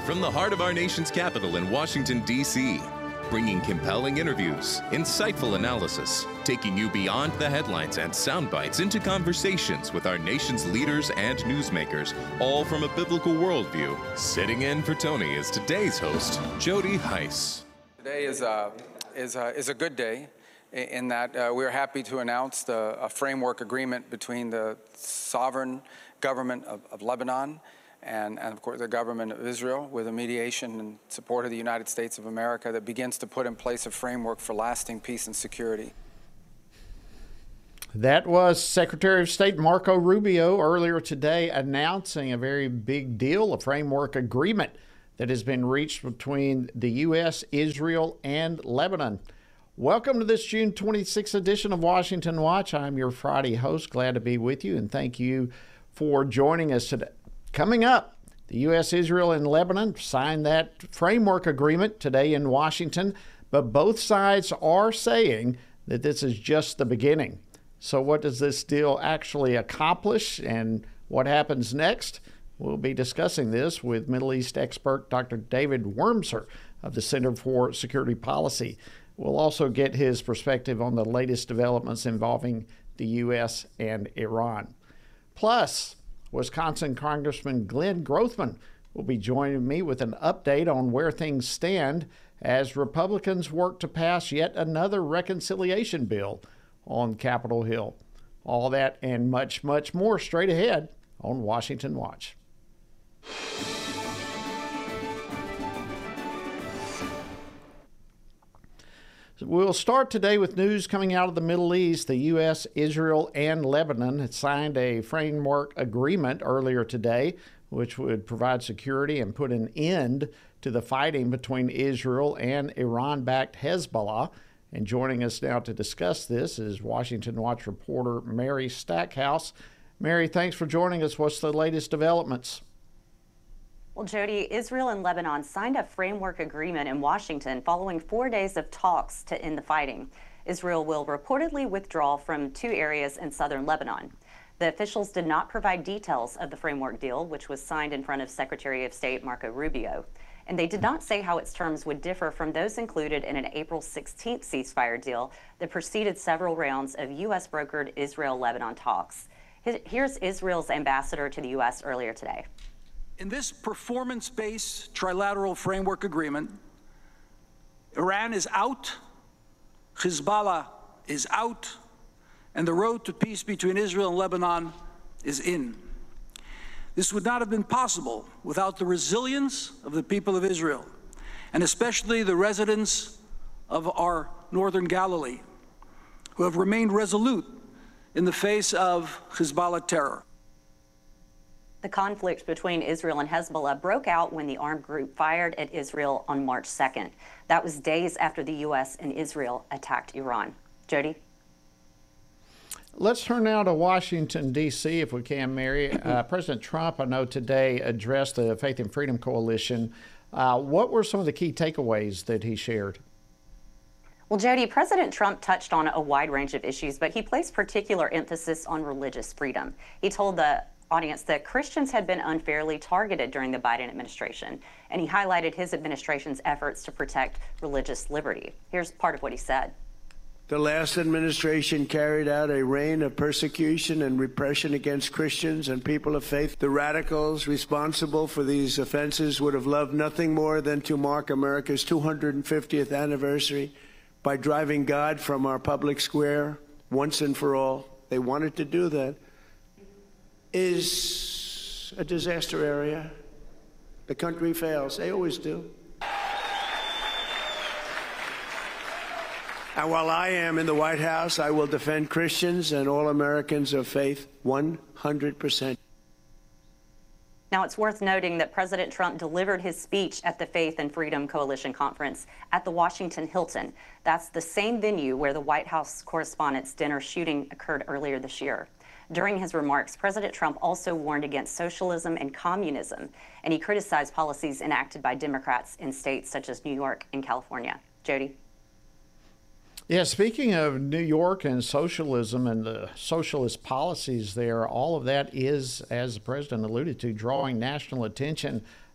from the heart of our nation's capital in Washington, D.C., bringing compelling interviews, insightful analysis, taking you beyond the headlines and sound bites into conversations with our nation's leaders and newsmakers, all from a biblical worldview. Sitting in for Tony is today's host, Jody Heiss. Today is a good day in that we're happy to announce a framework agreement between the sovereign government of Lebanon and of course the government of Israel, with a mediation and support of the United States of America that begins to put in place a framework for lasting peace and security. That was Secretary of State Marco Rubio earlier today announcing a very big deal, a framework agreement that has been reached between the U.S., Israel, and Lebanon. Welcome to this June 26th edition of Washington Watch. I'm your Friday host. Glad to be with you, and thank you for joining us today. Coming up, the U.S., Israel, and Lebanon signed that framework agreement today in Washington, but both sides are saying that this is just the beginning. So what does this deal actually accomplish, and what happens next? We'll be discussing this with Middle East expert Dr. David Wurmser of the Center for Security Policy. We'll also get his perspective on the latest developments involving the U.S. and Iran. Plus, Wisconsin Congressman Glenn Grothman will be joining me with an update on where things stand as Republicans work to pass yet another reconciliation bill on Capitol Hill. All that and much, much more straight ahead on Washington Watch. We'll start today with news coming out of the Middle East. The U.S., Israel, and Lebanon had signed a framework agreement earlier today, which would provide security and put an end to the fighting between Israel and Iran-backed Hezbollah. And joining us now to discuss this is Washington Watch reporter Mary Stackhouse. Mary, thanks for joining us. What's the latest developments? Well, Jody, Israel and Lebanon signed a framework agreement in Washington following 4 days of talks to end the fighting. Israel will reportedly withdraw from 2 areas in southern Lebanon. The officials did not provide details of the framework deal, which was signed in front of Secretary of State Marco Rubio. And they did not say how its terms would differ from those included in an April 16th ceasefire deal that preceded several rounds of U.S.-brokered Israel-Lebanon talks. Here's Israel's ambassador to the U.S. earlier today. In this performance-based trilateral framework agreement, Iran is out, Hezbollah is out, and the road to peace between Israel and Lebanon is in. This would not have been possible without the resilience of the people of Israel, and especially the residents of our northern Galilee, who have remained resolute in the face of Hezbollah terror. The conflict between Israel and Hezbollah broke out when the armed group fired at Israel on March 2nd. That was days after the U.S. and Israel attacked Iran. Jody? Let's turn now to Washington, D.C., if we can, Mary. President Trump, I know today, addressed the Faith and Freedom Coalition. What were some of the key takeaways that he shared? Well, Jody, President Trump touched on a wide range of issues, but he placed particular emphasis on religious freedom. He told the audience that Christians had been unfairly targeted during the Biden administration, and he highlighted his administration's efforts to protect religious liberty. Here's part of what he said. The last administration carried out a reign of persecution and repression against Christians and people of faith. The radicals responsible for these offenses would have loved nothing more than to mark America's 250th anniversary by driving God from our public square once and for all. They wanted to do that. Is a disaster area. The country fails. They always do. And while I am in the White House, I will defend Christians and all Americans of faith 100%. Now, it's worth noting that President Trump delivered his speech at the Faith and Freedom Coalition Conference at the Washington Hilton. That's the same venue where the White House Correspondents' Dinner shooting occurred earlier this year. During his remarks, President Trump also warned against socialism and communism, and he criticized policies enacted by Democrats in states such as New York and California. Jody? Yeah, speaking of New York and socialism and the socialist policies there, all of that is, as the president alluded to, drawing national attention.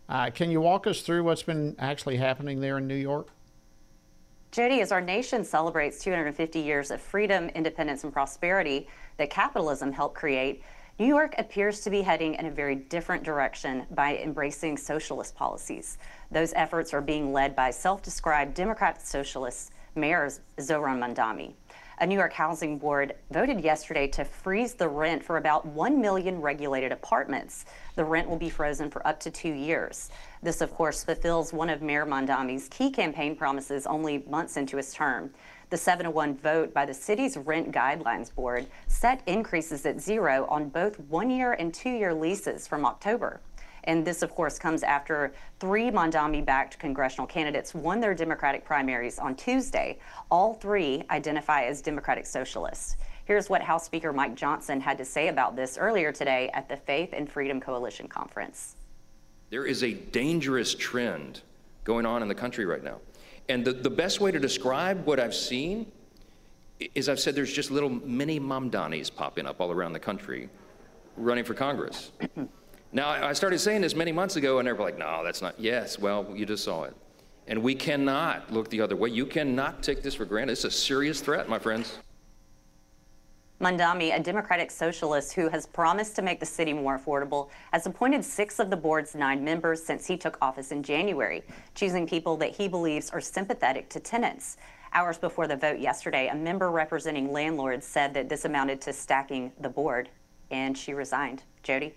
Can you walk us through what's been actually happening there in New York? Jody, as our nation celebrates 250 years of freedom, independence, and prosperity that capitalism helped create, New York appears to be heading in a very different direction by embracing socialist policies. Those efforts are being led by self-described Democrat socialist Mayor Zohran Mamdani. A New York housing board voted yesterday to freeze the rent for about 1 million regulated apartments. The rent will be frozen for up to 2 years. This, of course, fulfills one of Mayor Mamdani's key campaign promises only months into his term. The 7-1 vote by the city's Rent Guidelines Board set increases at zero on both 1-year and 2-year leases from October. And this, of course, comes after 3 Mamdani-backed congressional candidates won their Democratic primaries on Tuesday. All 3 identify as Democratic socialists. Here's what House Speaker Mike Johnson had to say about this earlier today at the Faith and Freedom Coalition Conference. There is a dangerous trend going on in the country right now. And the best way to describe what I've seen is I've said there's just little mini Mamdanis popping up all around the country running for Congress. Now, I started saying this many months ago, and everybody's like, no, that's not. Yes, well, you just saw it. And we cannot look the other way. You cannot take this for granted. It's a serious threat, my friends. Mamdani, a Democratic socialist who has promised to make the city more affordable, has appointed 6 of the board's 9 members since he took office in January, choosing people that he believes are sympathetic to tenants. Hours before the vote yesterday, a member representing landlords said that this amounted to stacking the board, and she resigned. Jody?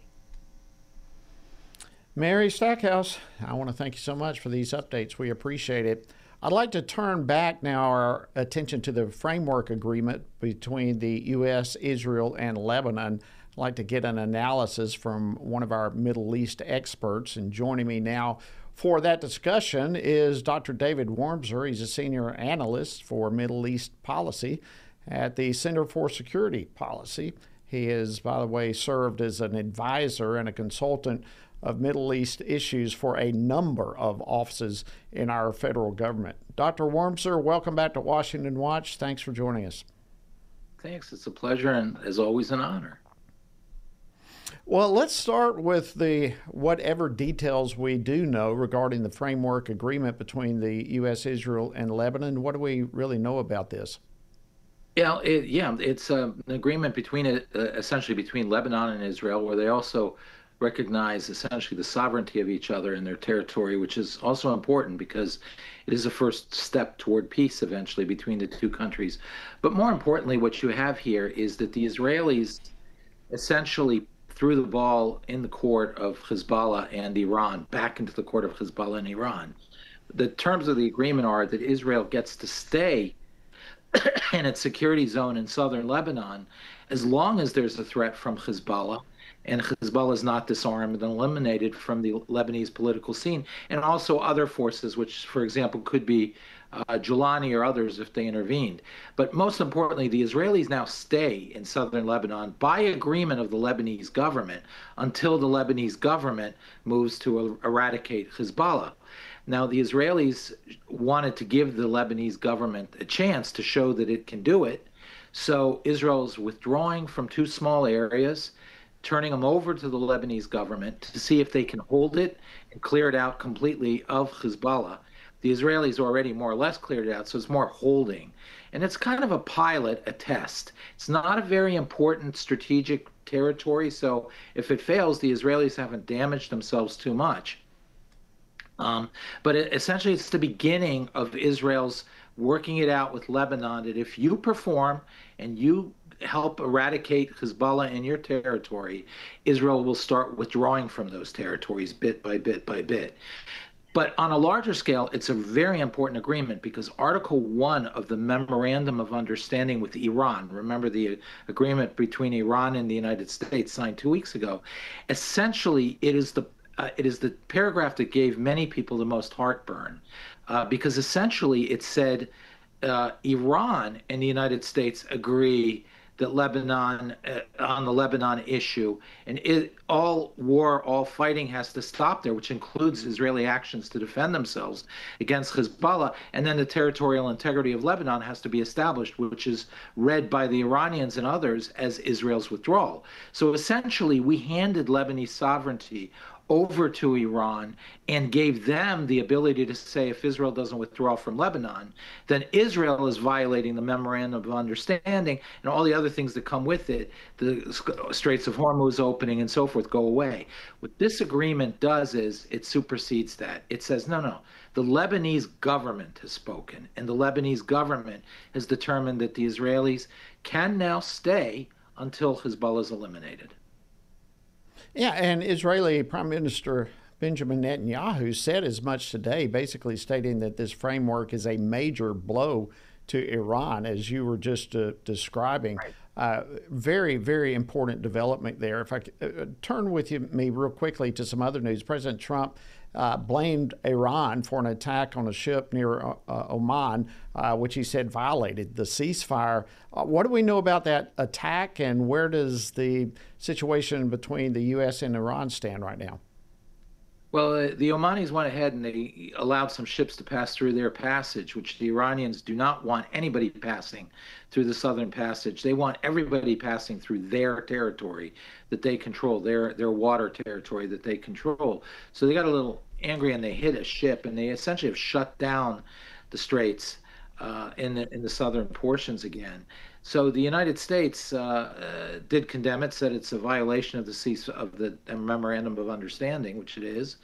Mary Stackhouse, I want to thank you so much for these updates. We appreciate it. I'd like to turn back now our attention to the framework agreement between the U.S., Israel, and Lebanon. I'd like to get an analysis from one of our Middle East experts. And joining me now for that discussion is Dr. David Wormser. He's a senior analyst for Middle East policy at the Center for Security Policy. He has, by the way, served as an advisor and a consultant of Middle East issues for a number of offices in our federal government. Dr. Wormser, welcome back to Washington Watch. Thanks for joining us. Thanks. It's a pleasure and, as always, an honor. Well, let's start with the whatever details we do know regarding the framework agreement between the U.S., Israel, and Lebanon. What do we really know about this? Yeah, it's an agreement between essentially between Lebanon and Israel, where they also recognize essentially the sovereignty of each other in their territory, which is also important because it is a first step toward peace eventually between the two countries. But more importantly, what you have here is that the Israelis essentially threw the ball in the court of Hezbollah and Iran, back into the court of Hezbollah and Iran. The terms of the agreement are that Israel gets to stay in its security zone in southern Lebanon as long as there's a threat from Hezbollah, and Hezbollah is not disarmed and eliminated from the Lebanese political scene, and also other forces, which, for example, could be Julani or others if they intervened. But most importantly, the Israelis now stay in southern Lebanon by agreement of the Lebanese government until the Lebanese government moves to eradicate Hezbollah. Now, the Israelis wanted to give the Lebanese government a chance to show that it can do it, so Israel's withdrawing from 2 small areas, turning them over to the Lebanese government to see if they can hold it and clear it out completely of Hezbollah. The Israelis already more or less cleared it out, so it's more holding. And it's kind of a pilot, a test. It's not a very important strategic territory, so if it fails, the Israelis haven't damaged themselves too much. But essentially, it's the beginning of Israel's working it out with Lebanon, that if you perform and you help eradicate Hezbollah in your territory, Israel will start withdrawing from those territories bit by bit by bit. But on a larger scale, it's a very important agreement because Article 1 of the Memorandum of Understanding with Iran, remember the agreement between Iran and the United States signed 2 weeks ago, essentially it is the paragraph that gave many people the most heartburn because essentially it said Iran and the United States agree that Lebanon, on the Lebanon issue, and all war, all fighting has to stop there, which includes Israeli actions to defend themselves against Hezbollah, and then the territorial integrity of Lebanon has to be established, which is read by the Iranians and others as Israel's withdrawal. So essentially, we handed Lebanese sovereignty over to Iran and gave them the ability to say, if Israel doesn't withdraw from Lebanon, then Israel is violating the Memorandum of Understanding, and all the other things that come with it, the Straits of Hormuz opening and so forth, go away. What this agreement does is it supersedes that. It says, no, the Lebanese government has spoken, and the Lebanese government has determined that the Israelis can now stay until Hezbollah is eliminated. Yeah, and Israeli Prime Minister Benjamin Netanyahu said as much today, basically stating that this framework is a major blow to Iran, as you were just describing. Right. Very, very important development there. If I turn with me real quickly to some other news, President Trump blamed Iran for an attack on a ship near Oman, which he said violated the ceasefire. What do we know about that attack, and where does the situation between the U.S. and Iran stand right now? Well, the Omanis went ahead and they allowed some ships to pass through their passage, which the Iranians do not want anybody passing through the southern passage. They want everybody passing through their territory that they control, their water territory that they control. So they got a little angry and they hit a ship, and they essentially have shut down the straits in the southern portions again. So the United States did condemn it, said it's a violation of the Memorandum of Understanding, which it is,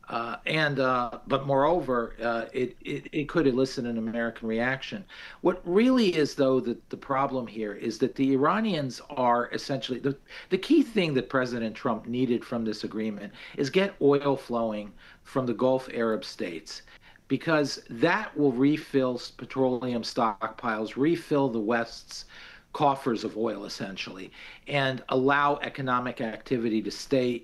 but moreover, it could elicit an American reaction. What really is, though, the problem here is that the Iranians are essentially the key thing that President Trump needed from this agreement is get oil flowing from the Gulf Arab states, because that will refill petroleum stockpiles, refill the West's coffers of oil, essentially, and allow economic activity to stay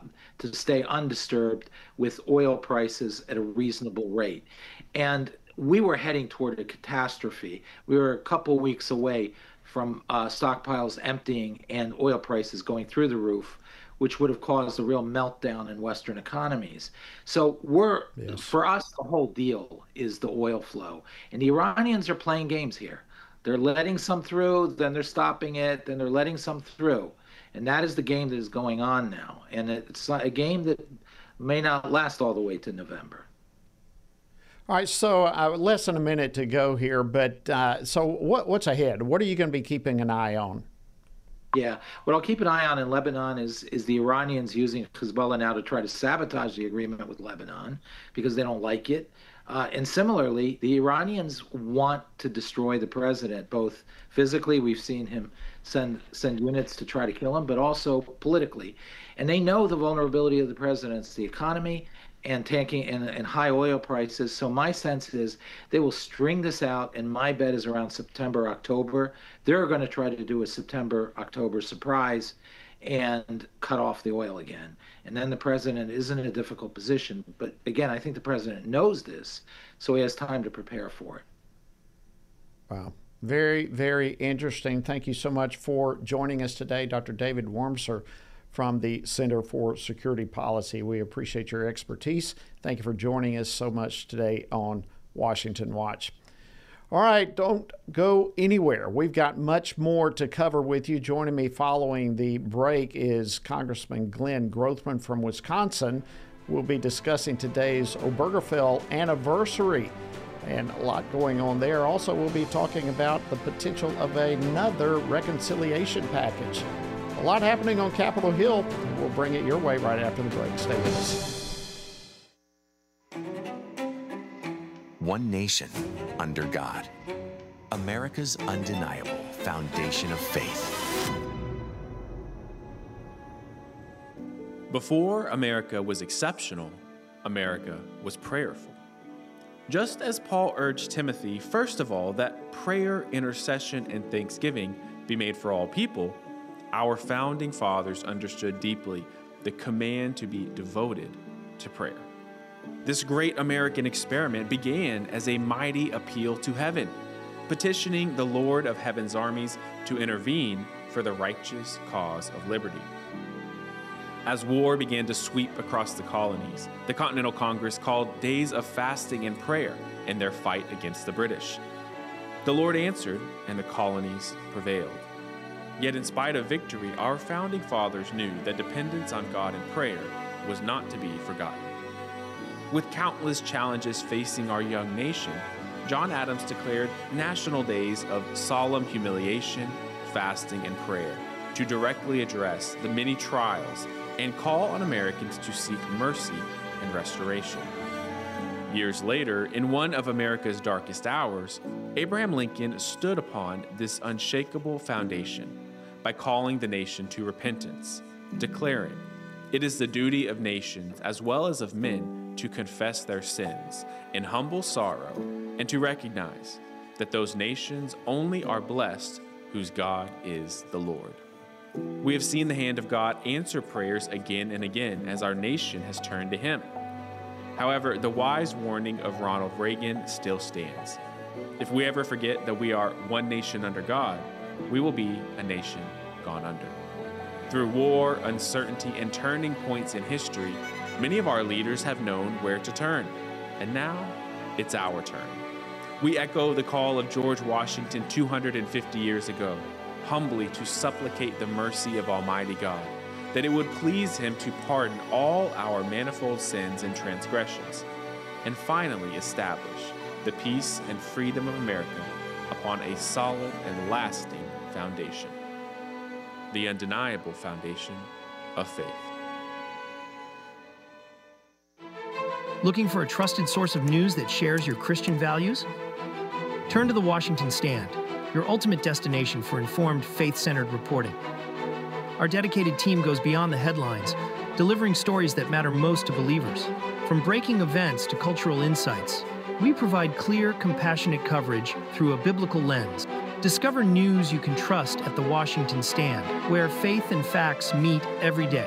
undisturbed with oil prices at a reasonable rate. And we were heading toward a catastrophe. We were a couple weeks away from stockpiles emptying and oil prices going through the roof, which would have caused a real meltdown in Western economies. So for us, the whole deal is the oil flow. And the Iranians are playing games here. They're letting some through, then they're stopping it, then they're letting some through. And that is the game that is going on now. And it's a game that may not last all the way to November. All right, so less than a minute to go here, but so what's ahead? What are you going to be keeping an eye on? Yeah, what I'll keep an eye on in Lebanon is the Iranians using Hezbollah now to try to sabotage the agreement with Lebanon because they don't like it. And similarly, the Iranians want to destroy the president, both physically, we've seen him send units to try to kill him, but also politically. And they know the vulnerability of the president, the economy, and tanking and high oil prices. So my sense is they will string this out, and my bet is around September, October. They're going to try to do a September, October surprise and cut off the oil again. And then the president is in a difficult position. But again, I think the president knows this, so he has time to prepare for it. Wow. Very, very interesting. Thank you so much for joining us today, Dr. David Wormser from the Center for Security Policy. We appreciate your expertise. Thank you for joining us so much today on Washington Watch. All right, don't go anywhere. We've got much more to cover with you. Joining me following the break is Congressman Glenn Grothman from Wisconsin. We'll be discussing today's Obergefell anniversary and a lot going on there. Also, we'll be talking about the potential of another reconciliation package. A lot happening on Capitol Hill. We'll bring it your way right after the break. Stay with us. One nation under God. America's undeniable foundation of faith. Before America was exceptional, America was prayerful. Just as Paul urged Timothy, first of all, that prayer, intercession, and thanksgiving be made for all people, our founding fathers understood deeply the command to be devoted to prayer. This great American experiment began as a mighty appeal to heaven, petitioning the Lord of heaven's armies to intervene for the righteous cause of liberty. As war began to sweep across the colonies, the Continental Congress called days of fasting and prayer in their fight against the British. The Lord answered, and the colonies prevailed. Yet in spite of victory, our founding fathers knew that dependence on God in prayer was not to be forgotten. With countless challenges facing our young nation, John Adams declared national days of solemn humiliation, fasting, and prayer to directly address the many trials and call on Americans to seek mercy and restoration. Years later, in one of America's darkest hours, Abraham Lincoln stood upon this unshakable foundation by calling the nation to repentance, declaring, "It is the duty of nations as well as of men to confess their sins in humble sorrow and to recognize that those nations only are blessed whose God is the Lord." We have seen the hand of God answer prayers again and again as our nation has turned to Him. However, the wise warning of Ronald Reagan still stands. If we ever forget that we are one nation under God, we will be a nation gone under. Through war, uncertainty, and turning points in history, many of our leaders have known where to turn, and now it's our turn. We echo the call of George Washington 250 years ago, humbly to supplicate the mercy of Almighty God, that it would please Him to pardon all our manifold sins and transgressions, and finally establish the peace and freedom of America upon a solid and lasting foundation, the undeniable foundation of faith. Looking for a trusted source of news that shares your Christian values? Turn to the Washington Stand, your ultimate destination for informed, faith-centered reporting. Our dedicated team goes beyond the headlines, delivering stories that matter most to believers. From breaking events to cultural insights, we provide clear, compassionate coverage through a biblical lens. Discover news you can trust at the Washington Stand, where faith and facts meet every day.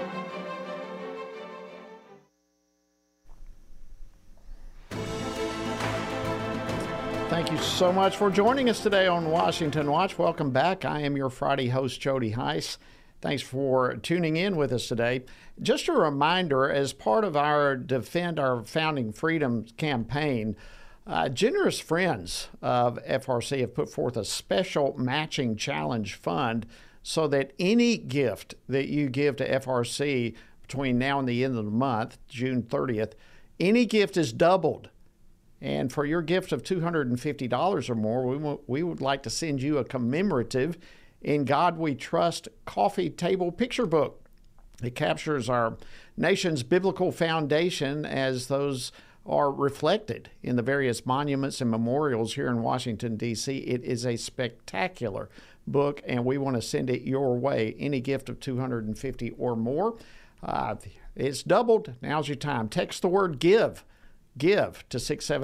Thank you so much for joining us today on Washington Watch. Welcome back. I am your Friday host, Jody Heiss. Thanks for tuning in with us today. Just a reminder, as part of our Defend Our Founding Freedoms campaign, generous friends of FRC have put forth a special matching challenge fund so that any gift that you give to FRC between now and the end of the month, June 30th, any gift is doubled. And for your gift of $250 or more, we would like to send you a commemorative In God We Trust coffee table picture book. It captures our nation's biblical foundation as those are reflected in the various monuments and memorials here in Washington, D.C. It is a spectacular book, and we want to send it your way. Any gift of $250 or more. It's doubled. Now's your time. Text the word GIVE to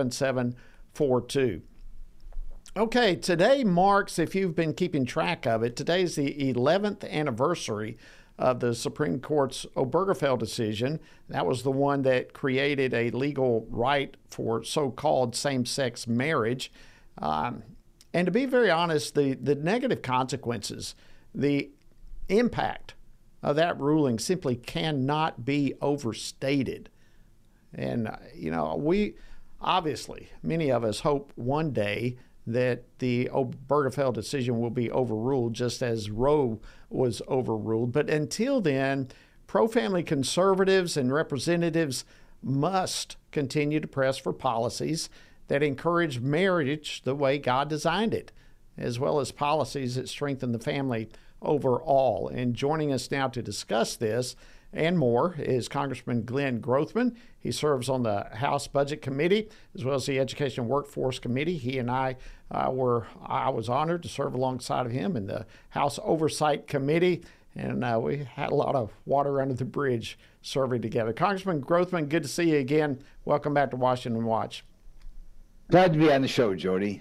67742. Okay, today marks, if you've been keeping track of it, today's the 11th anniversary of the Supreme Court's Obergefell decision. That was the one that created a legal right for so-called same-sex marriage. And to be very honest, the negative consequences, the impact of that ruling simply cannot be overstated. And, we obviously, many of us hope one day that the Obergefell decision will be overruled just as Roe was overruled. But until then, pro-family conservatives and representatives must continue to press for policies that encourage marriage the way God designed it, as well as policies that strengthen the family overall. And joining us now to discuss this and more is Congressman Glenn Grothman. He serves on the House Budget Committee as well as the Education and Workforce Committee. He and I I was honored to serve alongside of him in the House Oversight Committee, and we had a lot of water under the bridge serving together. Congressman Grothman, good to see you again. Welcome back to Washington Watch. Glad to be on the show, Jody.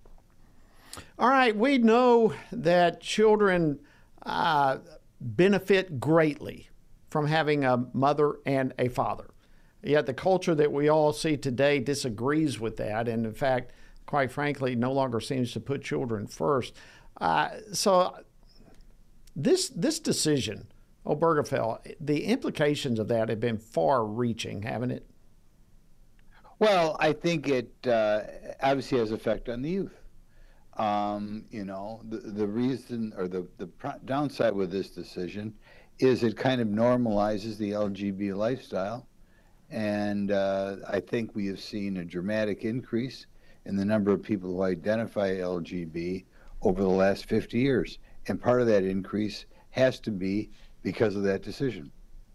All right, we know that children benefit greatly from having a mother and a father. Yet the culture that we all see today disagrees with that, and in fact, quite frankly, no longer seems to put children first. So this decision, Obergefell, the implications of that have been far-reaching, haven't it? Well, I think it obviously has effect on the youth. The reason or the downside with this decision is it kind of normalizes the LGBT lifestyle. And I think we have seen a dramatic increase in the number of people who identify LGBT over the last 50 years. And part of that increase has to be because of that decision.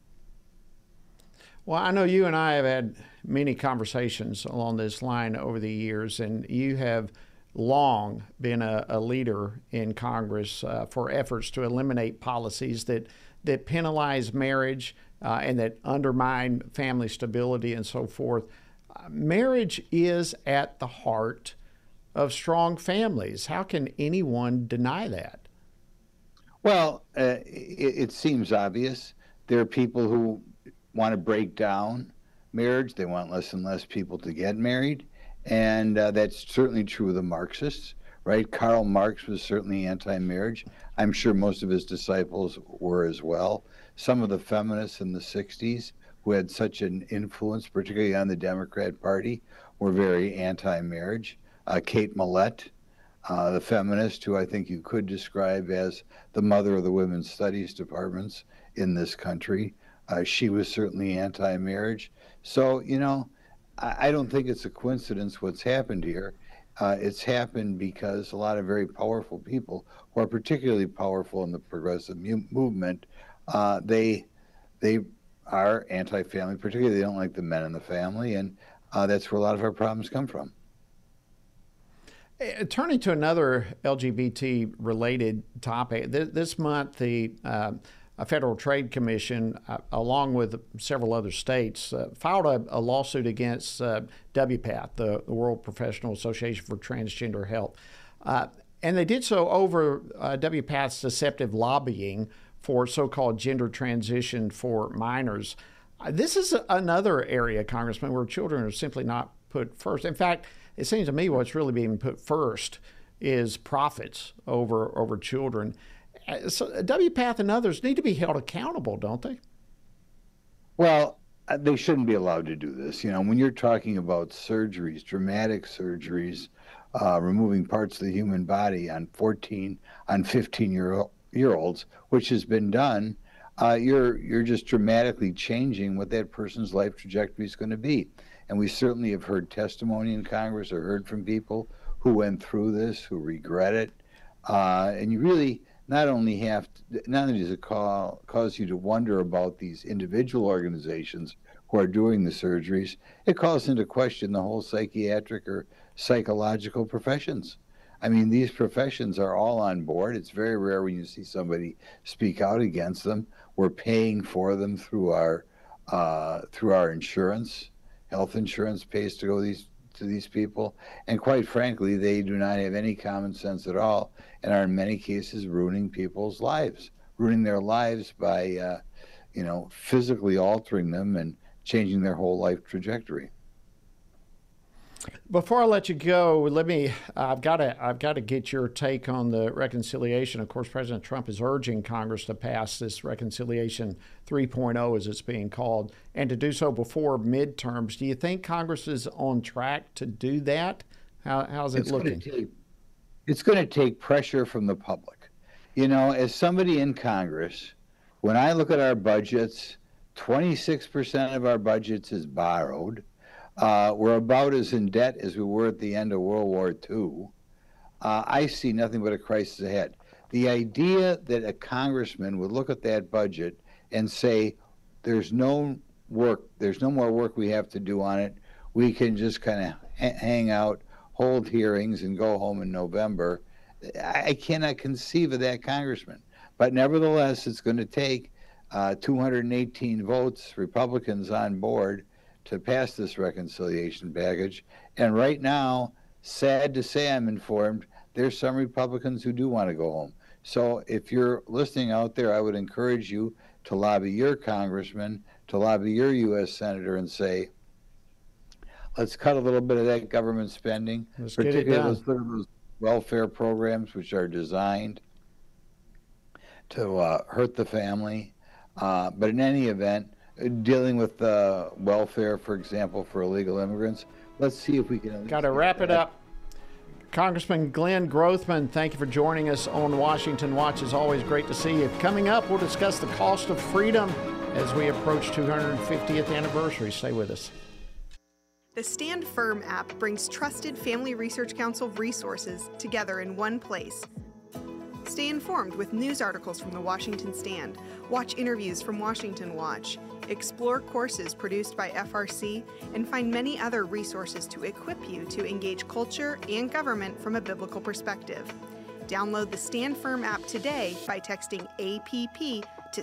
Well, I know you and I have had many conversations along this line over the years, and you have long been a leader in Congress for efforts to eliminate policies that penalize marriage and that undermine family stability and so forth. Marriage is at the heart of strong families. How can anyone deny that? Well, it seems obvious. There are people who want to break down marriage. They want less and less people to get married. And that's certainly true of the Marxists, right? Karl Marx was certainly anti-marriage. I'm sure most of his disciples were as well. Some of the feminists in the 60s who had such an influence, particularly on the Democrat Party, were very anti-marriage. Kate Millett, the feminist who I think you could describe as the mother of the women's studies departments in this country, she was certainly anti-marriage. So, you know, I don't think it's a coincidence what's happened here. It's happened because a lot of very powerful people who are particularly powerful in the progressive movement, they are anti-family, particularly they don't like the men in the family, and that's where a lot of our problems come from. Turning to another LGBT-related topic, this month the Federal Trade Commission, along with several other states, filed a lawsuit against WPATH, the World Professional Association for Transgender Health. And they did so over WPATH's deceptive lobbying for so-called gender transition for minors. This is another area, Congressman, where children are simply not put first. In fact, it seems to me what's really being put first is profits over children. So WPATH and others need to be held accountable, don't they? Well, they shouldn't be allowed to do this. You know, when you're talking about surgeries, dramatic surgeries, removing parts of the human body on 15-year-olds, which has been done, you're just dramatically changing what that person's life trajectory is going to be. And we certainly have heard testimony in Congress or heard from people who went through this, who regret it. And you really not only does it cause you to wonder about these individual organizations who are doing the surgeries, it calls into question the whole psychiatric or psychological professions. I mean, these professions are all on board. It's very rare when you see somebody speak out against them. We're paying for them through our insurance. Health insurance pays to go to these people, and quite frankly, they do not have any common sense at all, and are in many cases ruining people's lives, ruining their lives by, physically altering them and changing their whole life trajectory. Before I let you go, I've got to get your take on the reconciliation. Of course, President Trump is urging Congress to pass this Reconciliation 3.0, as it's being called, and to do so before midterms. Do you think Congress is on track to do that? How's it looking? It's going to take pressure from the public. You know, as somebody in Congress, when I look at our budgets, 26% of our budgets is borrowed. We're about as in debt as we were at the end of World War II. I see nothing but a crisis ahead. The idea that a congressman would look at that budget and say, there's no more work we have to do on it, we can just kind of hang out, hold hearings, and go home in November. I cannot conceive of that congressman. But nevertheless, it's going to take 218 votes, Republicans on board, to pass this reconciliation package. And right now, sad to say, I'm informed, there's some Republicans who do want to go home. So if you're listening out there, I would encourage you to lobby your congressman, to lobby your U.S. senator and say, let's cut a little bit of that government spending, particularly those welfare programs which are designed to hurt the family. But in any event, dealing with welfare, for example, for illegal immigrants, let's see if we can... Got to wrap it up. Congressman Glenn Grothman, thank you for joining us on Washington Watch. It's always great to see you. Coming up, we'll discuss the cost of freedom as we approach 250th anniversary. Stay with us. The Stand Firm app brings trusted Family Research Council resources together in one place. Stay informed with news articles from the Washington Stand, watch interviews from Washington Watch, explore courses produced by FRC, and find many other resources to equip you to engage culture and government from a biblical perspective. Download the Stand Firm app today by texting APP to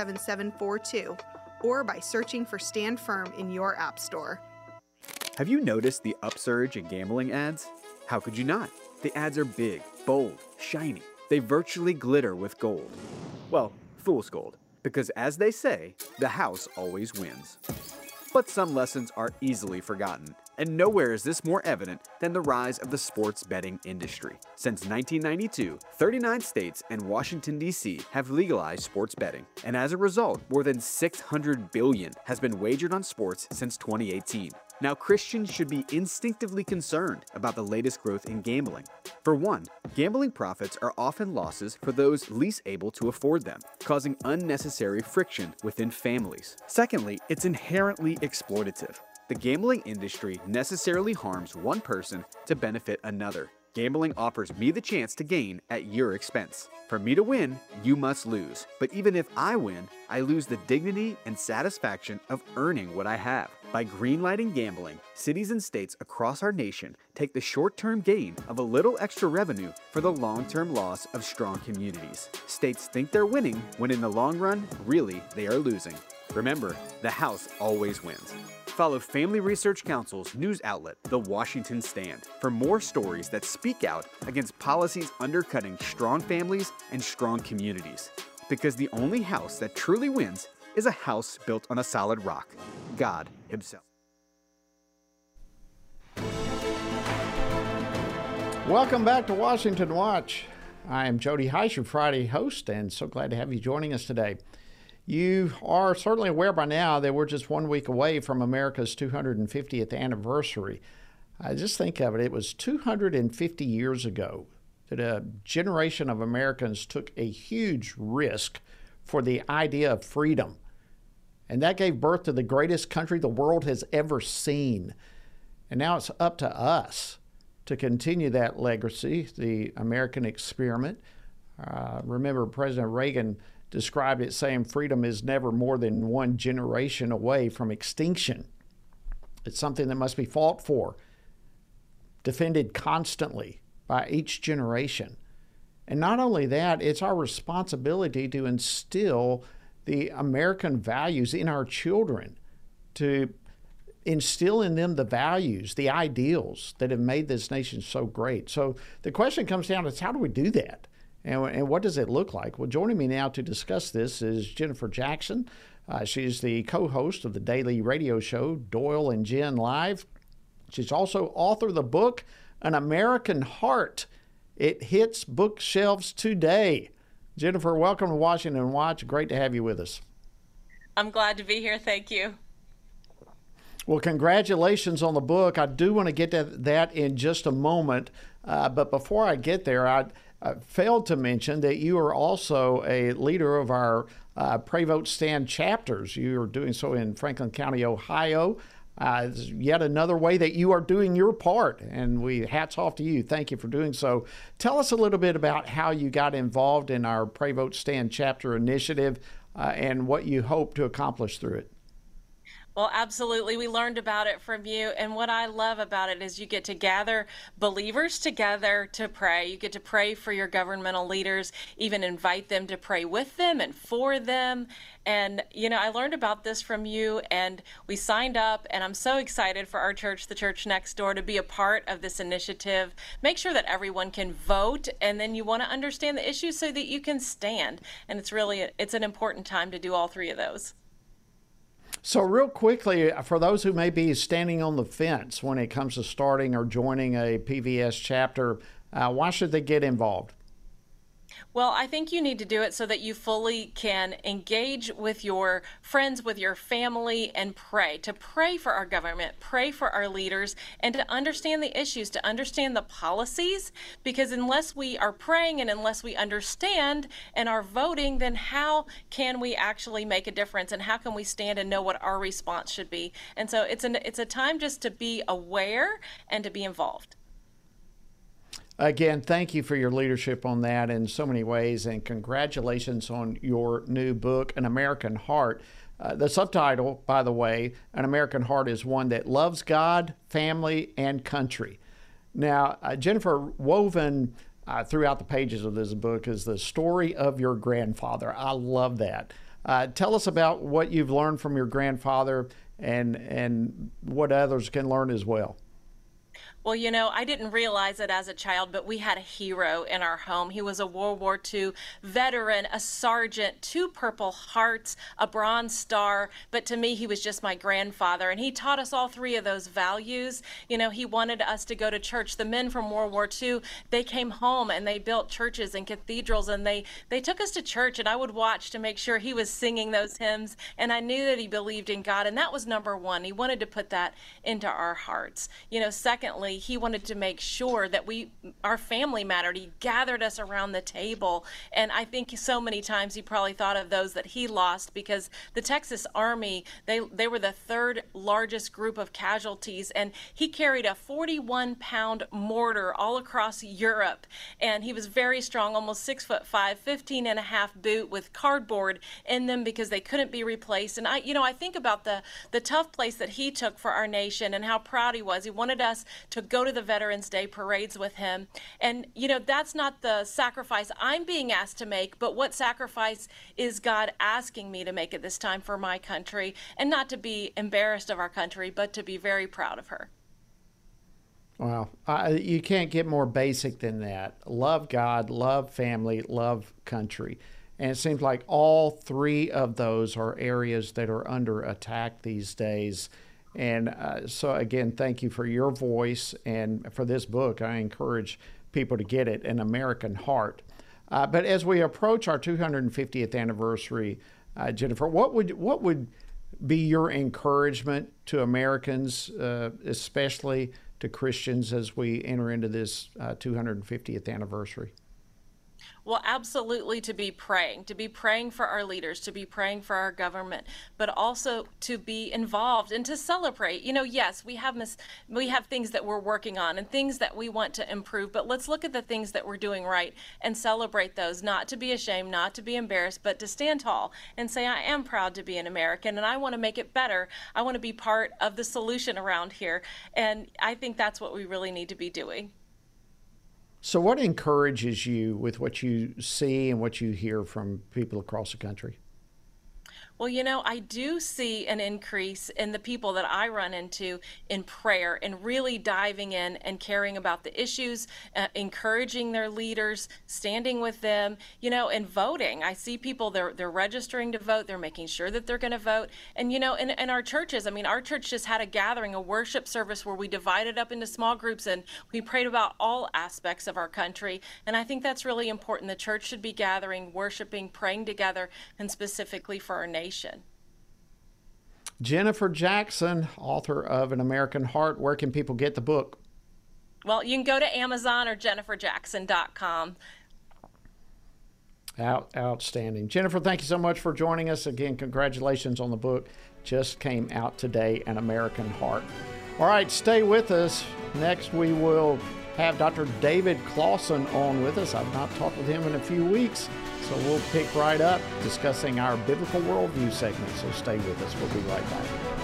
67742 or by searching for Stand Firm in your app store. Have you noticed the upsurge in gambling ads? How could you not? The ads are big, bold, shiny. They virtually glitter with gold. Well, fool's gold, because as they say, the house always wins. But some lessons are easily forgotten, and nowhere is this more evident than the rise of the sports betting industry. Since 1992, 39 states and Washington, D.C. have legalized sports betting, and as a result, more than $600 billion has been wagered on sports since 2018. Now, Christians should be instinctively concerned about the latest growth in gambling. For one, gambling profits are often losses for those least able to afford them, causing unnecessary friction within families. Secondly, it's inherently exploitative. The gambling industry necessarily harms one person to benefit another. Gambling offers me the chance to gain at your expense. For me to win, you must lose. But even if I win, I lose the dignity and satisfaction of earning what I have. By greenlighting gambling, cities and states across our nation take the short-term gain of a little extra revenue for the long-term loss of strong communities. States think they're winning when in the long run, really, they are losing. Remember, the house always wins. Follow Family Research Council's news outlet, The Washington Stand, for more stories that speak out against policies undercutting strong families and strong communities. Because the only house that truly wins is a house built on a solid rock, God Himself. Welcome back to Washington Watch. I am Jody Heisz, your Friday host, and so glad to have you joining us today. You are certainly aware by now that we're just 1 week away from America's 250th anniversary. I just think of it, it was 250 years ago that a generation of Americans took a huge risk for the idea of freedom. And that gave birth to the greatest country the world has ever seen. And now it's up to us to continue that legacy, the American experiment. Remember, President Reagan described it saying freedom is never more than one generation away from extinction. It's something that must be fought for, defended constantly by each generation. And not only that, it's our responsibility to instill the American values in our children, to instill in them the values, the ideals that have made this nation so great. So the question comes down to how do we do that? And what does it look like? Well, joining me now to discuss this is Jennifer Jackson. She's the co-host of the daily radio show, Doyle and Jen Live. She's also author of the book, An American Heart. It hits bookshelves today. Jennifer, welcome to Washington Watch. Great to have you with us. I'm glad to be here. Thank you. Well, congratulations on the book. I do want to get to that in just a moment. But before I get there, I failed to mention that you are also a leader of our Pray Vote Stand chapters. You are doing so in Franklin County, Ohio. Yet another way that you are doing your part, and hats off to you. Thank you for doing so. Tell us a little bit about how you got involved in our Pray Vote Stand chapter initiative and what you hope to accomplish through it. Well, absolutely. We learned about it from you. And what I love about it is you get to gather believers together to pray. You get to pray for your governmental leaders, even invite them to pray with them and for them. And, I learned about this from you, and we signed up, and I'm so excited for our church, the Church Next Door, to be a part of this initiative. Make sure that everyone can vote, and then you want to understand the issues so that you can stand. And it's an important time to do all three of those. So real quickly, for those who may be standing on the fence when it comes to starting or joining a PVS chapter, why should they get involved? Well, I think you need to do it so that you fully can engage with your friends, with your family, and pray. To pray for our government, pray for our leaders, and to understand the issues, to understand the policies. Because unless we are praying and unless we understand and are voting, then how can we actually make a difference? And how can we stand and know what our response should be? And so it's a time just to be aware and to be involved. Again, thank you for your leadership on that in so many ways, and congratulations on your new book, An American Heart. The subtitle, by the way, An American Heart, is one that loves God, family, and country. Now, Jennifer, woven throughout the pages of this book is the story of your grandfather. I love that. Tell us about what you've learned from your grandfather and what others can learn as well. Well, you know, I didn't realize it as a child, but we had a hero in our home. He was a World War II veteran, a sergeant, 2 Purple Hearts, a Bronze Star. But to me, he was just my grandfather. And he taught us all 3 of those values. You know, he wanted us to go to church. The men from World War II, they came home and they built churches and cathedrals. And they took us to church. And I would watch to make sure he was singing those hymns. And I knew that he believed in God. And that was number 1. He wanted to put that into our hearts. You know, secondly, he wanted to make sure that our family mattered. He gathered us around the table. And I think so many times he probably thought of those that he lost, because the Texas Army, they were the 3rd largest group of casualties. And he carried a 41-pound mortar all across Europe. And he was very strong, almost 6'5", 15.5 boot with cardboard in them because they couldn't be replaced. And I think about the tough place that he took for our nation and how proud he was. He wanted us to go to the Veterans Day parades with him. And, you know, that's not the sacrifice I'm being asked to make, but what sacrifice is God asking me to make at this time for my country? And not to be embarrassed of our country, but to be very proud of her. Wow. You can't get more basic than that. Love God, love family, love country. And it seems like all 3 of those are areas that are under attack these days. And so, again, thank you for your voice and for this book. I encourage people to get it, An American Heart. But as we approach our 250th anniversary, Jennifer, what would be your encouragement to Americans, especially to Christians, as we enter into this 250th anniversary? Well, absolutely, to be praying for our leaders, to be praying for our government, but also to be involved and to celebrate. You know, yes, we have things that we're working on and things that we want to improve, but let's look at the things that we're doing right and celebrate those, not to be ashamed, not to be embarrassed, but to stand tall and say, I am proud to be an American and I want to make it better. I want to be part of the solution around here. And I think that's what we really need to be doing. So what encourages you with what you see and what you hear from people across the country? Well, you know, I do see an increase in the people that I run into in prayer and really diving in and caring about the issues, encouraging their leaders, standing with them, you know, and voting. I see people, they're registering to vote. They're making sure that they're going to vote. And, you know, in our churches, I mean, our church just had a gathering, a worship service where we divided up into small groups and we prayed about all aspects of our country. And I think that's really important. The church should be gathering, worshiping, praying together, and specifically for our nation. Jennifer Jackson, author of An American Heart. Where can people get the book? Well, you can go to Amazon or jenniferjackson.com. Outstanding. Jennifer, thank you so much for joining us. Again, congratulations on the book. Just came out today, An American Heart. All right, stay with us. Next, we will have Dr. David Clawson on with us. I've not talked with him in a few weeks. So we'll pick right up discussing our Biblical Worldview segment. So stay with us. We'll be right back.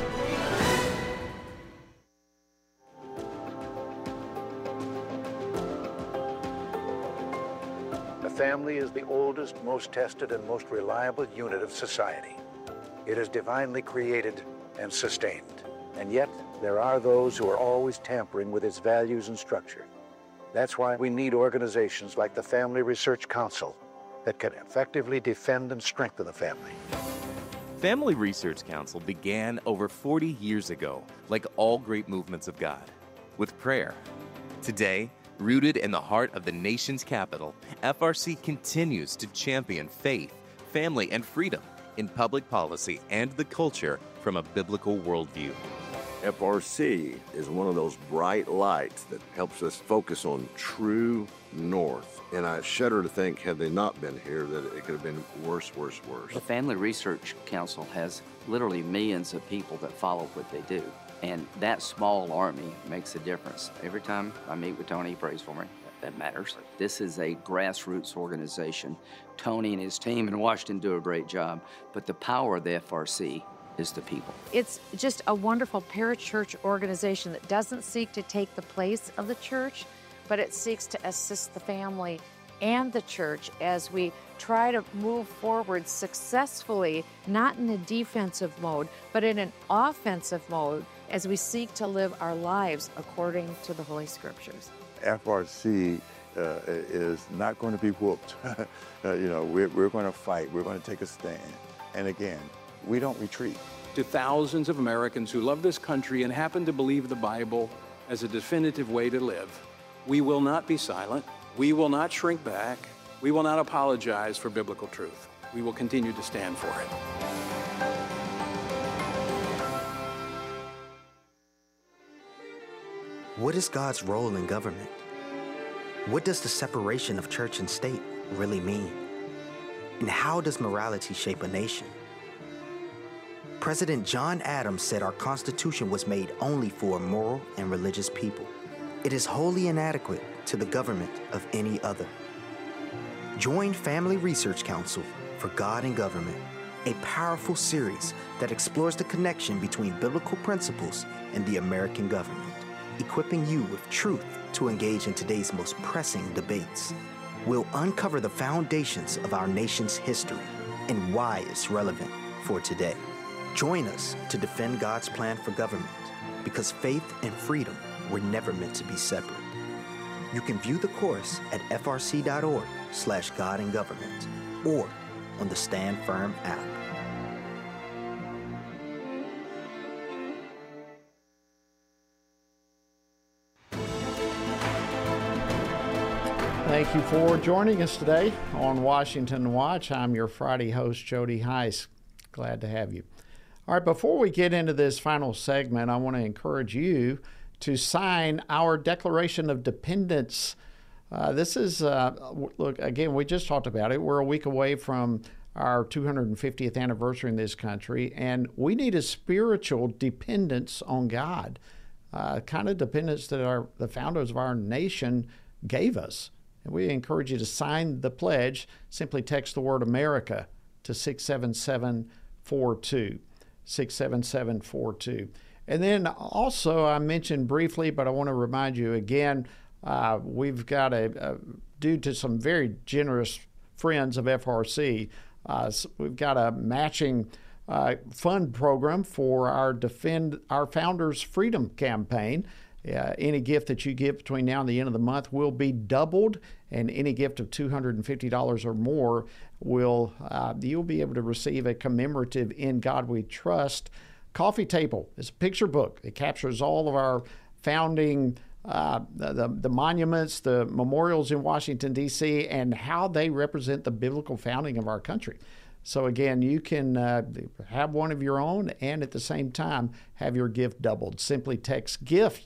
The family is the oldest, most tested, and most reliable unit of society. It is divinely created and sustained. And yet, there are those who are always tampering with its values and structure. That's why we need organizations like the Family Research Council that can effectively defend and strengthen the family. Family Research Council began over 40 years ago, like all great movements of God, with prayer. Today, Rooted in the heart of the nation's capital, FRC continues to champion faith, family, and freedom in public policy and the culture from a biblical worldview. FRC is one of those bright lights that helps us focus on true north. And I shudder to think, had they not been here, that it could have been worse. The Family Research Council has literally millions of people that follow what they do. And that small army makes a difference. Every time I meet with Tony, he prays for me. That matters. This is a grassroots organization. Tony and his team in Washington do a great job, but the power of the FRC is the people. It's just a wonderful parachurch organization that doesn't seek to take the place of the church, but it seeks to assist the family and the church as we try to move forward successfully, not in a defensive mode, but in an offensive mode as we seek to live our lives according to the Holy Scriptures. FRC is not going to be whooped. We're going to fight. We're going to take a stand. And again, we don't retreat. To thousands of Americans who love this country and happen to believe the Bible as a definitive way to live, we will not be silent. We will not shrink back. We will not apologize for biblical truth. We will continue to stand for it. What is God's role in government? What does the separation of church and state really mean? And how does morality shape a nation? President John Adams said our Constitution was made only for a moral and religious people. It is wholly inadequate to the government of any other. Join Family Research Council for God and Government, a powerful series that explores the connection between biblical principles and the American government, equipping you with truth to engage in today's most pressing debates. We'll uncover the foundations of our nation's history and why it's relevant for today. Join us to defend God's plan for government, because faith and freedom were never meant to be separate. You can view the course at frc.org/godandgovernment or on the Stand Firm app. Thank you for joining us today on Washington Watch. I'm your Friday host, Jody Heiss. Glad to have you. All right, before we get into this final segment, I want to encourage you to sign our Declaration of Dependence. This is, look, again, we just talked about it. We're a week away from our 250th anniversary in this country, and we need a spiritual dependence on God, kind of dependence that the founders of our nation gave us. And we encourage you to sign the pledge. Simply text the word America to 67742. 67742. And then also, I mentioned briefly, but I want to remind you again, we've got due to some very generous friends of FRC, we've got a matching fund program for our Defend Our Founders Freedom campaign. Any gift that you give between now and the end of the month will be doubled, and any gift of $250 or more you'll be able to receive a commemorative In God We Trust coffee table. It's a picture book. It captures all of our founding, the monuments, the memorials in Washington, D.C., and how they represent the biblical founding of our country. So again, you can have one of your own and at the same time have your gift doubled. Simply text give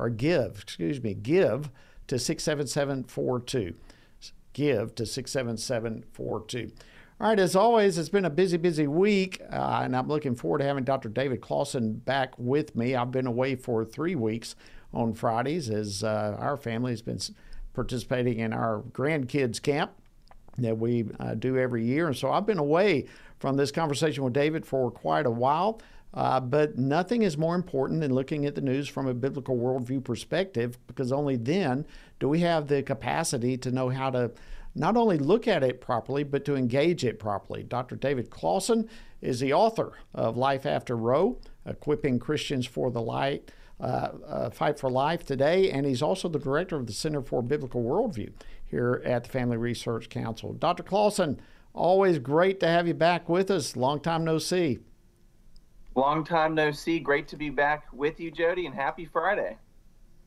to 67742. Give to 67742. All right, as always, it's been a busy week, and I'm looking forward to having Dr. David Clawson back with me. I've been away for 3 weeks on Fridays as our family has been participating in our grandkids camp that we do every year. And so I've been away from this conversation with David for quite a while. But nothing is more important than looking at the news from a biblical worldview perspective, because only then do we have the capacity to know how to not only look at it properly, but to engage it properly. Dr. David Clawson is the author of Life After Roe, Equipping Christians for the Fight for Life Today, and he's also the director of the Center for Biblical Worldview here at the Family Research Council. Dr. Clawson, always great to have you back with us. Long time no see. Long time no see. Great to be back with you, Jody, and happy Friday.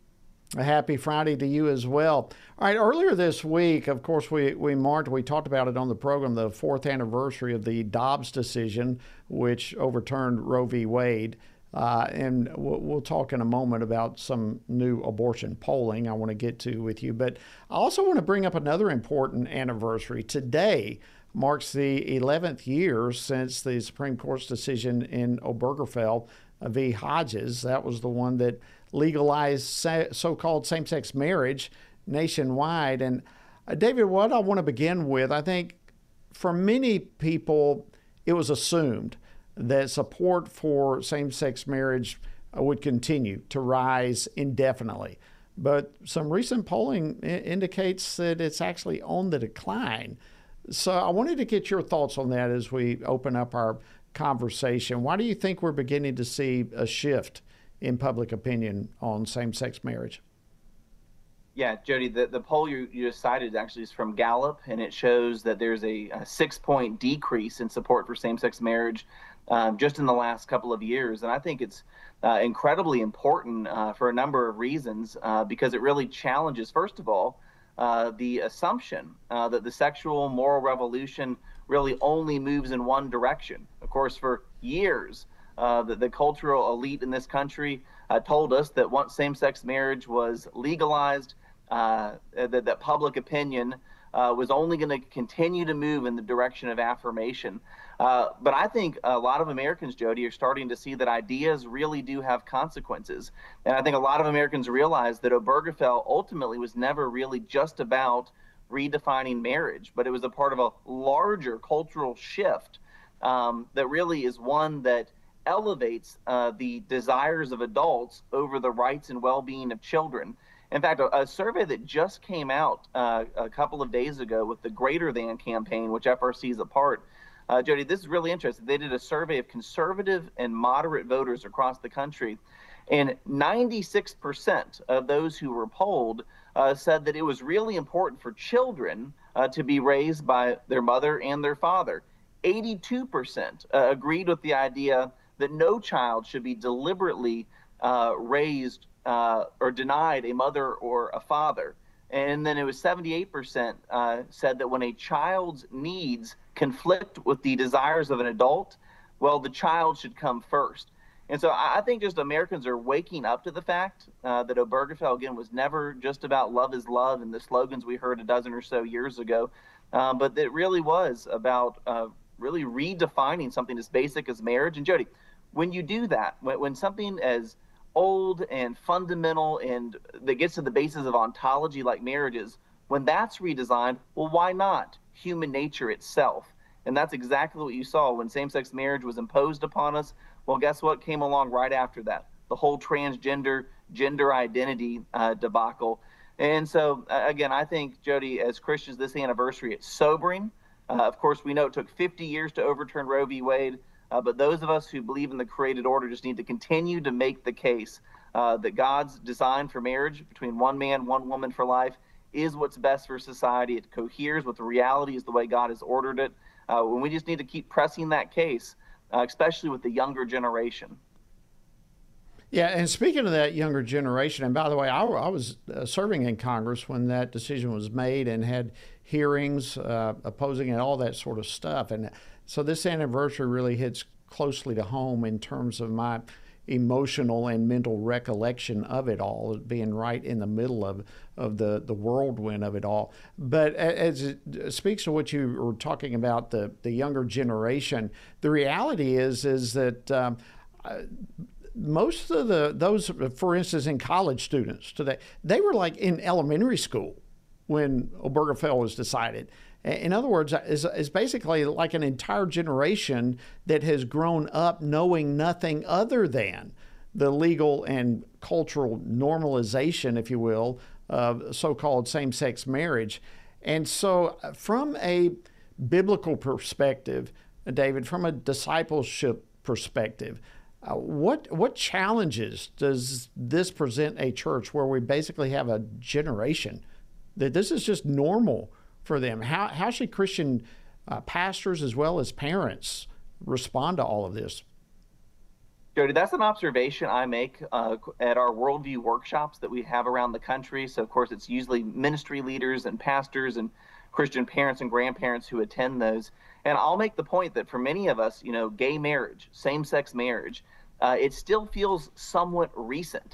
A happy Friday to you as well. All right, earlier this week, of course, we talked about it on the program, the 4th anniversary of the Dobbs decision, which overturned Roe v. Wade. And we'll talk in a moment about some new abortion polling I want to get to with you. But I also want to bring up another important anniversary. Today marks the 11th year since the Supreme Court's decision in Obergefell v. Hodges. That was the one that legalized so-called same-sex marriage nationwide. And David, what I want to begin with, I think for many people, it was assumed that support for same-sex marriage would continue to rise indefinitely. But some recent polling indicates that it's actually on the decline. So I wanted to get your thoughts on that as we open up our conversation. Why do you think we're beginning to see a shift in public opinion on same-sex marriage? Yeah, Jody, the poll you just cited actually is from Gallup, and it shows that there's a 6-point decrease in support for same-sex marriage just in the last couple of years. And I think it's incredibly important for a number of reasons because it really challenges, first of all, the assumption that the sexual moral revolution really only moves in one direction. Of course, for years, the cultural elite in this country told us that once same-sex marriage was legalized, that public opinion was only going to continue to move in the direction of affirmation. But I think a lot of Americans, Jody, are starting to see that ideas really do have consequences. And I think a lot of Americans realize that Obergefell ultimately was never really just about redefining marriage, but it was a part of a larger cultural shift that really is one that elevates the desires of adults over the rights and well-being of children. In fact, a survey that just came out a couple of days ago with the Greater Than campaign, which FRC is a part, Jody, this is really interesting. They did a survey of conservative and moderate voters across the country, and 96% of those who were polled said that it was really important for children to be raised by their mother and their father. 82% agreed with the idea that no child should be deliberately raised or denied a mother or a father. And then it was 78% said that when a child's needs conflict with the desires of an adult, well, the child should come first. And so I think just Americans are waking up to the fact that Obergefell, again, was never just about love is love and the slogans we heard a dozen or so years ago, but that it really was about really redefining something as basic as marriage. And Jody, when you do that, when something as old and fundamental and that gets to the basis of ontology like marriages, when that's redesigned, well, why not human nature itself? And that's exactly what you saw when same-sex marriage was imposed upon us. Well, guess what came along right after that? The whole transgender, gender identity debacle. And so, again, I think, Jody, as Christians, this anniversary, it's sobering. Of course, we know it took 50 years to overturn Roe v. Wade. But those of us who believe in the created order just need to continue to make the case that God's design for marriage between one man, one woman for life is what's best for society. It coheres with the reality is the way God has ordered it. And we just need to keep pressing that case, especially with the younger generation. Yeah, and speaking of that younger generation, and by the way, I was serving in Congress when that decision was made and had hearings opposing and all that sort of stuff. And so this anniversary really hits closely to home in terms of my emotional and mental recollection of it all, being right in the middle of the whirlwind of it all. But as it speaks to what you were talking about, the younger generation, the reality is that most of those, for instance, in college students today, they were like in elementary school when Obergefell was decided. In other words, is basically like an entire generation that has grown up knowing nothing other than the legal and cultural normalization, if you will, of so-called same-sex marriage. And so from a biblical perspective, David, from a discipleship perspective, what challenges does this present a church where we basically have a generation that this is just normal for them? How should Christian pastors as well as parents respond to all of this? Jody, that's an observation I make at our worldview workshops that we have around the country. So, of course, it's usually ministry leaders and pastors and Christian parents and grandparents who attend those. And I'll make the point that for many of us, gay marriage, same-sex marriage, it still feels somewhat recent.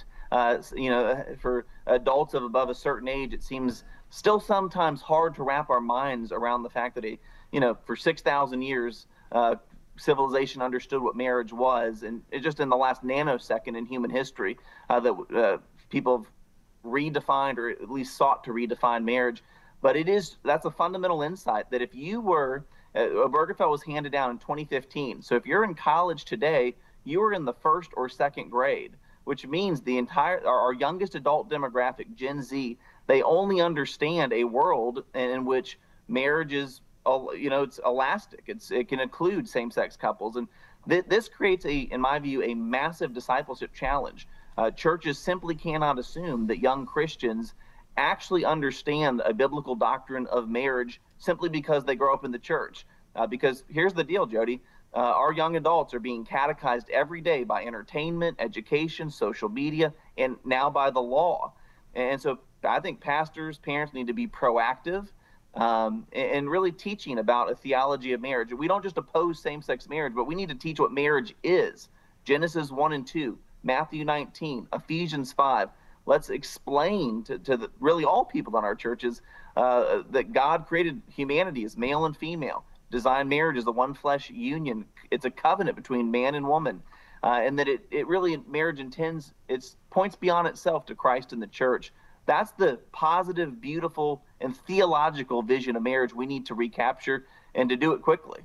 For adults of above a certain age, it seems still sometimes hard to wrap our minds around the fact that for 6,000 years, civilization understood what marriage was, and it just in the last nanosecond in human history that people have redefined, or at least sought to redefine marriage. But that's a fundamental insight that if you were, Obergefell was handed down in 2015. So if you're in college today, you are in the first or second grade, which means our youngest adult demographic, Gen Z, they only understand a world in which marriage is, it's elastic. It can include same-sex couples. And this creates, in my view, a massive discipleship challenge. Churches simply cannot assume that young Christians actually understand a biblical doctrine of marriage simply because they grow up in the church. Because here's the deal, Jody. Our young adults are being catechized every day by entertainment, education, social media, and now by the law. And so I think pastors, parents need to be proactive and really teaching about a theology of marriage. We don't just oppose same-sex marriage, but we need to teach what marriage is. Genesis 1 and 2, Matthew 19, Ephesians 5. Let's explain to really all people in our churches that God created humanity as male and female, designed marriage as a one flesh union. It's a covenant between man and woman, and that it really, marriage points beyond itself to Christ and the church. That's the positive, beautiful, and theological vision of marriage we need to recapture, and to do it quickly.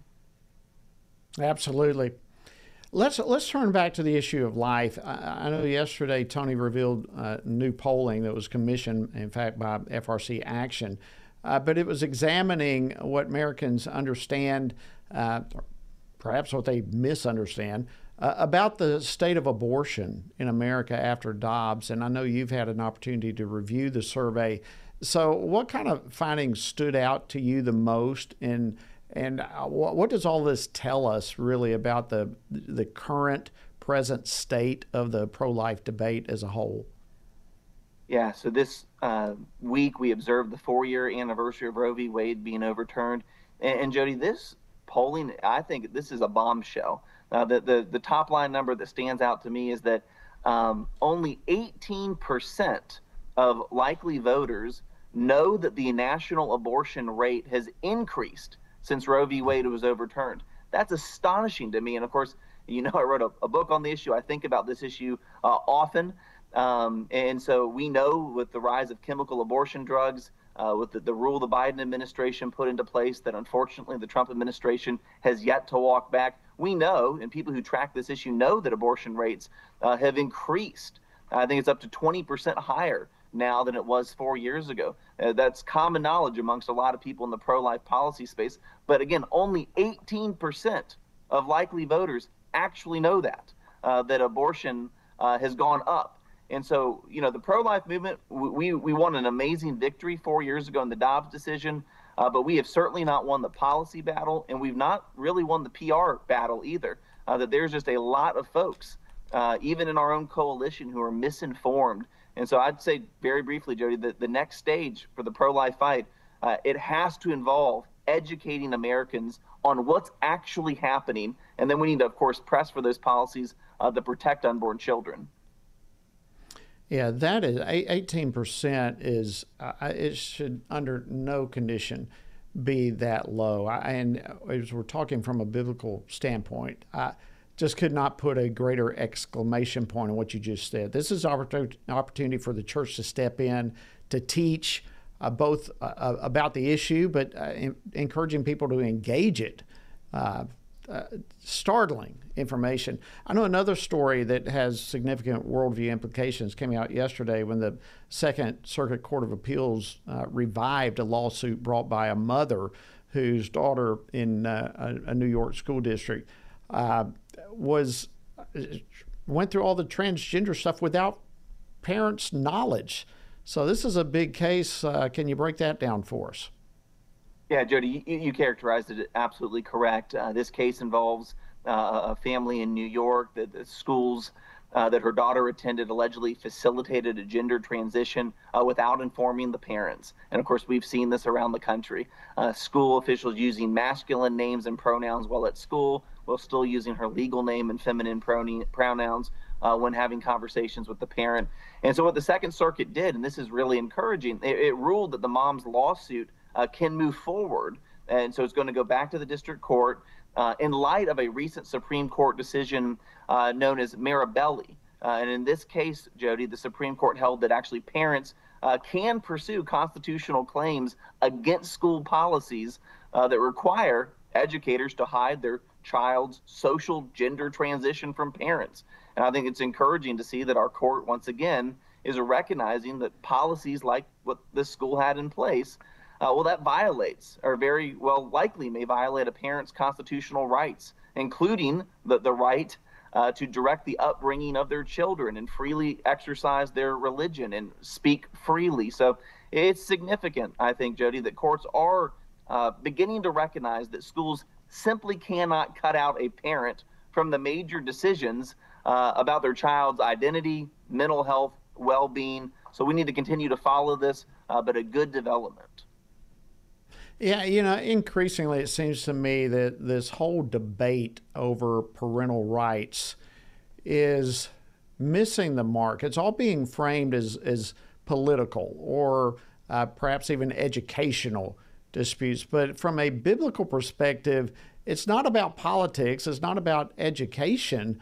Absolutely. Let's turn back to the issue of life. I know yesterday Tony revealed new polling that was commissioned, in fact, by FRC Action, but it was examining what Americans understand, perhaps what they misunderstand, about the state of abortion in America after Dobbs. And I know you've had an opportunity to review the survey. So what kind of findings stood out to you the most, and what does all this tell us really about the current present state of the pro-life debate as a whole? Yeah, so this week we observed the 4-year anniversary of Roe v. Wade being overturned. And Jody, this polling, I think this is a bombshell. The top line number that stands out to me is that only 18% of likely voters know that the national abortion rate has increased since Roe v. Wade was overturned. That's astonishing to me. And of course, I wrote a book on the issue. I think about this issue often. And so we know with the rise of chemical abortion drugs, with the rule the Biden administration put into place that unfortunately the Trump administration has yet to walk back, we know, and people who track this issue know, that abortion rates have increased. I think it's up to 20% higher now than it was 4 years ago. That's common knowledge amongst a lot of people in the pro-life policy space. But again, only 18% of likely voters actually know that abortion has gone up. And so, the pro-life movement, we won an amazing victory 4 years ago in the Dobbs decision, but we have certainly not won the policy battle, and we've not really won the PR battle either. That there's just a lot of folks, even in our own coalition, who are misinformed. And so I'd say very briefly, Jody, that the next stage for the pro-life fight, it has to involve educating Americans on what's actually happening. And then we need to, of course, press for those policies that protect unborn children. Yeah, that is 18% is, it should under no condition be that low. And as we're talking from a biblical standpoint, I just could not put a greater exclamation point on what you just said. This is an opportunity for the church to step in, to teach both about the issue, but encouraging people to engage it. Startling information. I know another story that has significant worldview implications came out yesterday when the Second Circuit Court of Appeals revived a lawsuit brought by a mother whose daughter in a New York school district went through all the transgender stuff without parents' knowledge. So this is a big case. Can you break that down for us? Yeah, Jody, you characterized it absolutely correct. This case involves a family in New York, that the schools that her daughter attended allegedly facilitated a gender transition without informing the parents. And of course, we've seen this around the country. School officials using masculine names and pronouns while at school, while still using her legal name and feminine pronouns when having conversations with the parent. And so what the Second Circuit did, and this is really encouraging, it ruled that the mom's lawsuit can move forward. And so it's going to go back to the district court in light of a recent Supreme Court decision known as Mirabelli. And in this case, Jody, the Supreme Court held that actually parents can pursue constitutional claims against school policies that require educators to hide their child's social gender transition from parents. And I think it's encouraging to see that our court, once again, is recognizing that policies like what this school had in place, that violates, or very well likely may violate, a parent's constitutional rights, including the right to direct the upbringing of their children and freely exercise their religion and speak freely. So it's significant, I think, Jody, that courts are beginning to recognize that schools simply cannot cut out a parent from the major decisions about their child's identity, mental health, well-being. So we need to continue to follow this, but a good development. Yeah, increasingly it seems to me that this whole debate over parental rights is missing the mark. It's all being framed as political or perhaps even educational disputes. But from a biblical perspective, it's not about politics. It's not about education.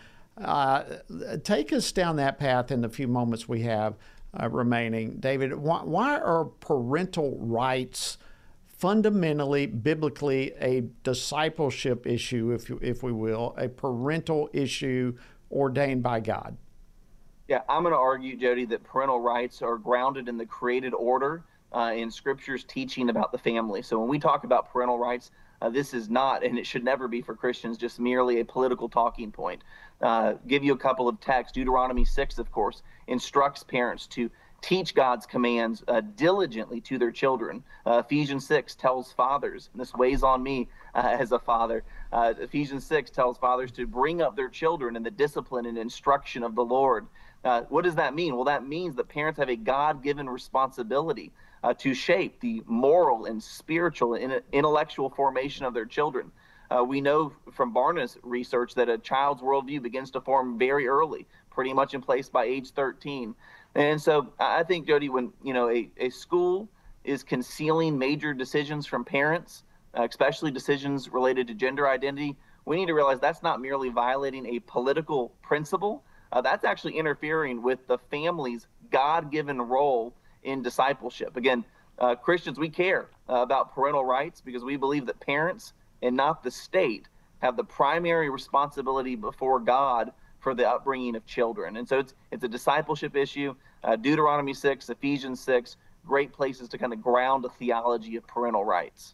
Take us down that path in the few moments we have remaining. David, why are parental rights fundamentally, biblically, a discipleship issue, if we will, a parental issue ordained by God? Yeah, I'm going to argue, Jody, that parental rights are grounded in the created order in Scripture's teaching about the family. So when we talk about parental rights, this is not, and it should never be for Christians, just merely a political talking point. Give you a couple of texts. Deuteronomy 6, of course, instructs parents to teach God's commands diligently to their children. Ephesians 6 tells fathers, and this weighs on me as a father, Ephesians 6 tells fathers to bring up their children in the discipline and instruction of the Lord. What does that mean? Well, that means that parents have a God-given responsibility to shape the moral and spiritual and intellectual formation of their children. We know from Barna's research that a child's worldview begins to form very early, pretty much in place by age 13. And so I think, Jody, when a school is concealing major decisions from parents, especially decisions related to gender identity, we need to realize that's not merely violating a political principle. That's actually interfering with the family's God-given role in discipleship. Again, Christians, we care about parental rights because we believe that parents and not the state have the primary responsibility before God for the upbringing of children. And so it's a discipleship issue. Deuteronomy 6, Ephesians 6, great places to kind of ground a theology of parental rights.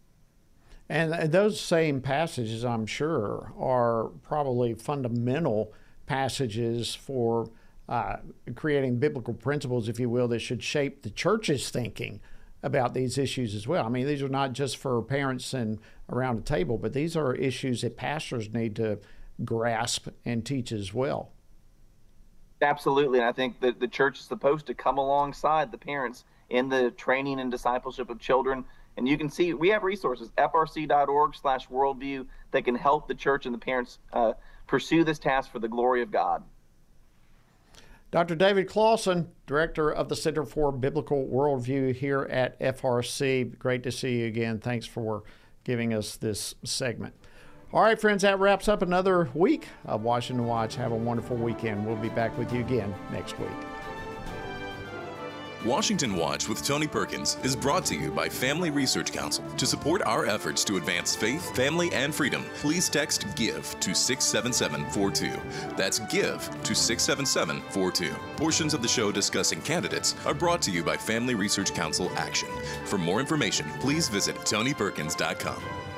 And those same passages, I'm sure, are probably fundamental passages for creating biblical principles, if you will, that should shape the church's thinking about these issues as well. I mean, these are not just for parents and around a table, but these are issues that pastors need to grasp and teach as well. Absolutely, and I think that the church is supposed to come alongside the parents in the training and discipleship of children. And you can see we have resources, frc.org/worldview, that can help the church and the parents pursue this task for the glory of God. Dr. David Closson, Director of the Center for Biblical Worldview here at FRC. Great to see you again. Thanks for giving us this segment. All right, friends, that wraps up another week of Washington Watch. Have a wonderful weekend. We'll be back with you again next week. Washington Watch with Tony Perkins is brought to you by Family Research Council. To support our efforts to advance faith, family, and freedom, please text GIVE to 67742. That's GIVE to 67742. Portions of the show discussing candidates are brought to you by Family Research Council Action. For more information, please visit TonyPerkins.com.